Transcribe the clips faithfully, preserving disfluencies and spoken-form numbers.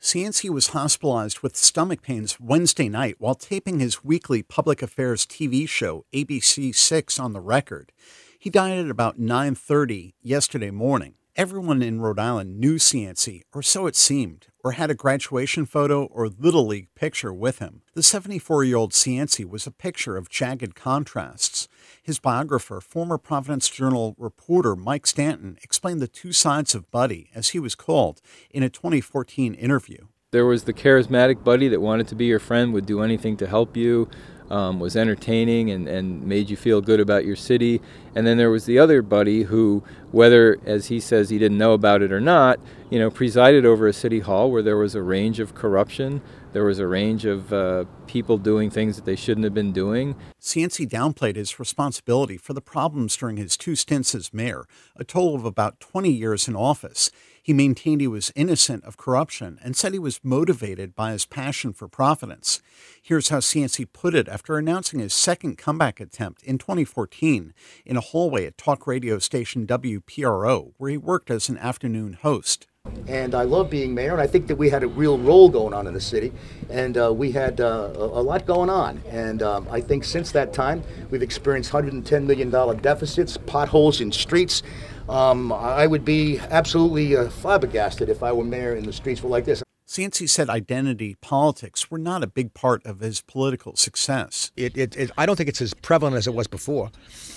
Cianci was hospitalized with stomach pains Wednesday night while taping his weekly public affairs T V show, A B C six, on the record. He died at about nine thirty yesterday morning. Everyone in Rhode Island knew Cianci, or so it seemed, or had a graduation photo or Little League picture with him. The seventy-four-year-old Cianci was a picture of jagged contrasts. His biographer, former Providence Journal reporter Mike Stanton, explained the two sides of Buddy, as he was called, in a twenty fourteen interview. There was the charismatic Buddy that wanted to be your friend, would do anything to help you, um, was entertaining and, and made you feel good about your city. And then there was the other Buddy who, whether, as he says, he didn't know about it or not, you know, presided over a city hall where there was a range of corruption. There was a range of uh, people doing things that they shouldn't have been doing. Cianci downplayed his responsibility for the problems during his two stints as mayor, a total of about twenty years in office. He maintained he was innocent of corruption and said he was motivated by his passion for Providence. Here's how Cianci put it after announcing his second comeback attempt in twenty fourteen in a hallway at talk radio station W P R O, where he worked as an afternoon host. And I love being mayor, and I think that we had a real role going on in the city, and uh, we had uh, a, a lot going on. And um, I think since that time, we've experienced one hundred ten million dollars deficits, potholes in streets. Um, I would be absolutely uh, flabbergasted if I were mayor and the streets were like this. Cianci said identity politics were not a big part of his political success. It, it, it, I don't think it's as prevalent as it was before.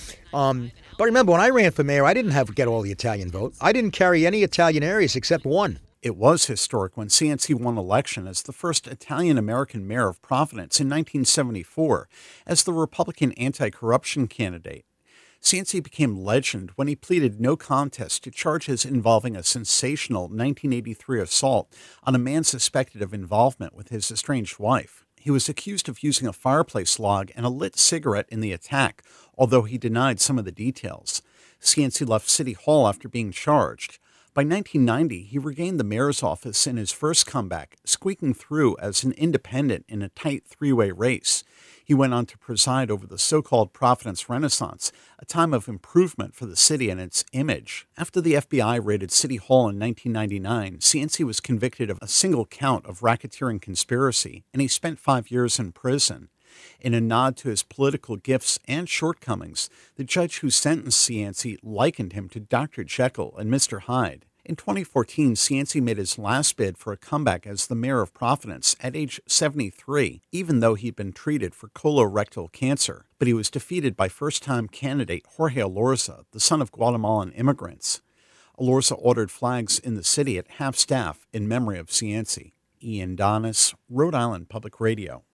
Um, but remember, when I ran for mayor, I didn't have get all the Italian vote. I didn't carry any Italian areas except one. It was historic when Cianci won election as the first Italian-American mayor of Providence in nineteen seventy-four as the Republican anti-corruption candidate. Cianci became legend when he pleaded no contest to charges involving a sensational nineteen eighty-three assault on a man suspected of involvement with his estranged wife. He was accused of using a fireplace log and a lit cigarette in the attack, although he denied some of the details. Cianci left City Hall after being charged. By nineteen ninety, he regained the mayor's office in his first comeback, squeaking through as an independent in a tight three-way race. He went on to preside over the so-called Providence Renaissance, a time of improvement for the city and its image. After the F B I raided City Hall in nineteen ninety-nine, Cianci was convicted of a single count of racketeering conspiracy, and he spent five years in prison. In a nod to his political gifts and shortcomings, the judge who sentenced Cianci likened him to Doctor Jekyll and Mister Hyde. In twenty fourteen, Cianci made his last bid for a comeback as the mayor of Providence at age seventy-three, even though he'd been treated for colorectal cancer. But he was defeated by first-time candidate Jorge Elorza, the son of Guatemalan immigrants. Elorza ordered flags in the city at half-staff in memory of Cianci. Ian Donis, Rhode Island Public Radio.